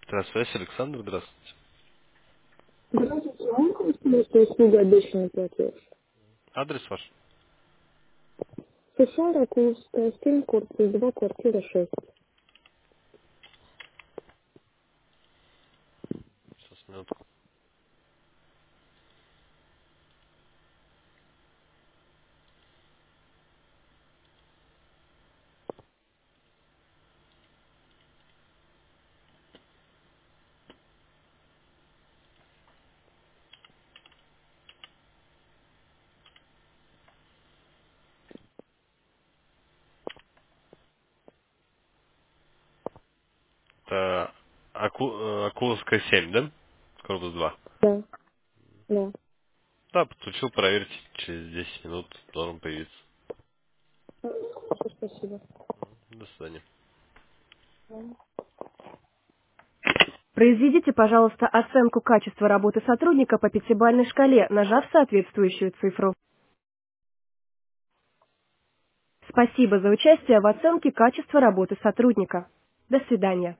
Здравствуйте, Александр, здравствуйте. Здравствуйте, можно воспользоваться услугой обещанный платеж? Адрес ваш? США, Ракуловская, 7, корпус 2, квартира 6. Сейчас, минутку. Это Акуловская 7, да? Корпус 2. Да, да. Да, подключил, проверьте. Через 10 минут должен появиться. Хорошо, спасибо. До свидания. Произведите, пожалуйста, оценку качества работы сотрудника по пятибалльной шкале, нажав соответствующую цифру. Спасибо за участие в оценке качества работы сотрудника. До свидания.